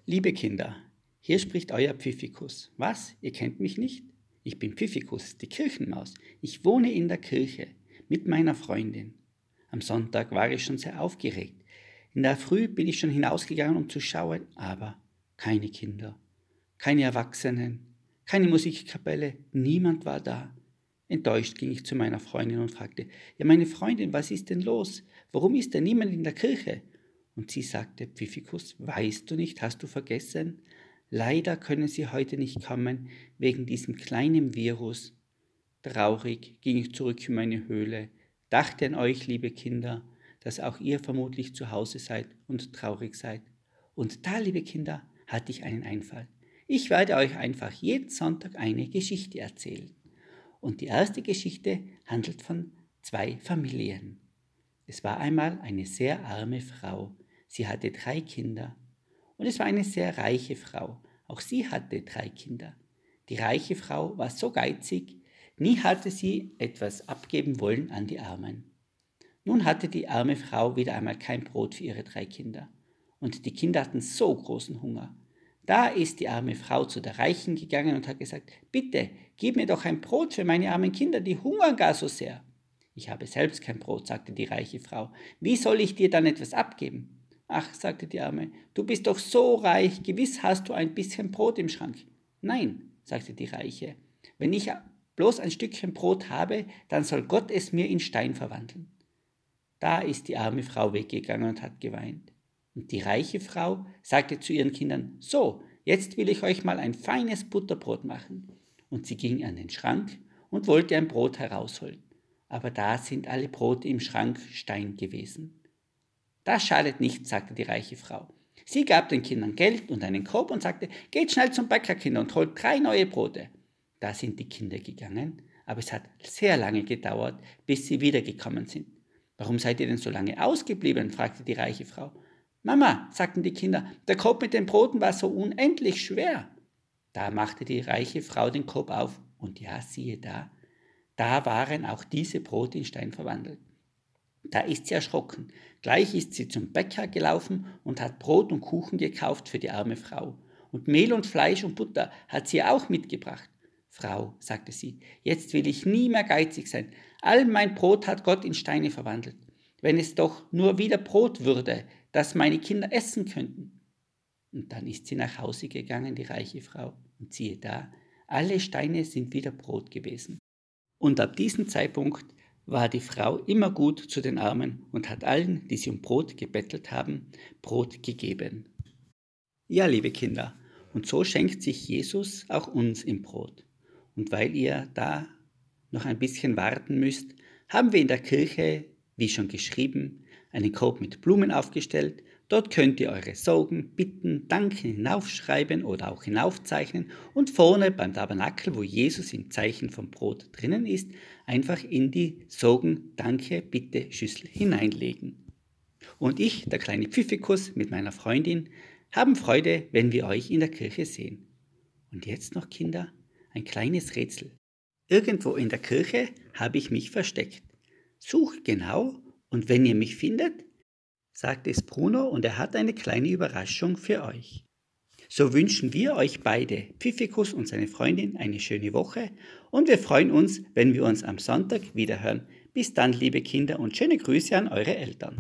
Liebe Kinder, hier spricht euer Pfiffikus. Was? Ihr kennt mich nicht? Ich bin Pfiffikus, die Kirchenmaus. Ich wohne in der Kirche mit meiner Freundin. Am Sonntag war ich schon sehr aufgeregt. In der Früh bin ich schon hinausgegangen, um zu schauen, aber keine Kinder, keine Erwachsenen, keine Musikkapelle, niemand war da. Enttäuscht ging ich zu meiner Freundin und fragte, ja meine Freundin, was ist denn los? Warum ist denn niemand in der Kirche? Und sie sagte, Pfiffikus, weißt du nicht, hast du vergessen? Leider können sie heute nicht kommen, wegen diesem kleinen Virus. Traurig ging ich zurück in meine Höhle, dachte an euch, liebe Kinder, dass auch ihr vermutlich zu Hause seid und traurig seid. Und da, liebe Kinder, hatte ich einen Einfall. Ich werde euch einfach jeden Sonntag eine Geschichte erzählen. Und die erste Geschichte handelt von 2 Familien. Es war einmal eine sehr arme Frau. Sie hatte 3 Kinder. Und es war eine sehr reiche Frau. Auch sie hatte 3 Kinder. Die reiche Frau war so geizig, nie hatte sie etwas abgeben wollen an die Armen. Nun hatte die arme Frau wieder einmal kein Brot für ihre 3 Kinder. Und die Kinder hatten so großen Hunger. Da ist die arme Frau zu der Reichen gegangen und hat gesagt, bitte, gib mir doch ein Brot für meine armen Kinder, die hungern gar so sehr. Ich habe selbst kein Brot, sagte die reiche Frau. Wie soll ich dir dann etwas abgeben? Ach, sagte die Arme, du bist doch so reich, gewiss hast du ein bisschen Brot im Schrank. Nein, sagte die Reiche, wenn ich bloß ein Stückchen Brot habe, dann soll Gott es mir in Stein verwandeln. Da ist die arme Frau weggegangen und hat geweint. Und die reiche Frau sagte zu ihren Kindern, so, jetzt will ich euch mal ein feines Butterbrot machen. Und sie ging an den Schrank und wollte ein Brot herausholen. Aber da sind alle Brote im Schrank Stein gewesen. Das schadet nicht, sagte die reiche Frau. Sie gab den Kindern Geld und einen Korb und sagte, geht schnell zum Bäcker, Kinder, und holt 3 neue Brote. Da sind die Kinder gegangen, aber es hat sehr lange gedauert, bis sie wiedergekommen sind. Warum seid ihr denn so lange ausgeblieben? Fragte die reiche Frau. Mama, sagten die Kinder, der Korb mit den Broten war so unendlich schwer. Da machte die reiche Frau den Korb auf und ja, siehe da waren auch diese Brote in Stein verwandelt. Da ist sie erschrocken. Gleich ist sie zum Bäcker gelaufen und hat Brot und Kuchen gekauft für die arme Frau. Und Mehl und Fleisch und Butter hat sie auch mitgebracht. Frau, sagte sie, jetzt will ich nie mehr geizig sein. All mein Brot hat Gott in Steine verwandelt. Wenn es doch nur wieder Brot würde, das meine Kinder essen könnten. Und dann ist sie nach Hause gegangen, die reiche Frau. Und siehe da, alle Steine sind wieder Brot gewesen. Und ab diesem Zeitpunkt war die Frau immer gut zu den Armen und hat allen, die sie um Brot gebettelt haben, Brot gegeben. Ja, liebe Kinder, und so schenkt sich Jesus auch uns im Brot. Und weil ihr da noch ein bisschen warten müsst, haben wir in der Kirche, wie schon geschrieben, einen Korb mit Blumen aufgestellt. Dort könnt ihr eure Sorgen, Bitten, Danken hinaufschreiben oder auch hinaufzeichnen und vorne beim Tabernakel, wo Jesus im Zeichen vom Brot drinnen ist, einfach in die Sorgen, Danke, Bitte Schüssel hineinlegen. Und ich, der kleine Pfiffikus mit meiner Freundin, haben Freude, wenn wir euch in der Kirche sehen. Und jetzt noch, Kinder, ein kleines Rätsel. Irgendwo in der Kirche habe ich mich versteckt. Sucht genau und wenn ihr mich findet, sagt es Bruno und er hat eine kleine Überraschung für euch. So wünschen wir euch beide, Pfiffikus und seine Freundin, eine schöne Woche und wir freuen uns, wenn wir uns am Sonntag wiederhören. Bis dann, liebe Kinder, und schöne Grüße an eure Eltern.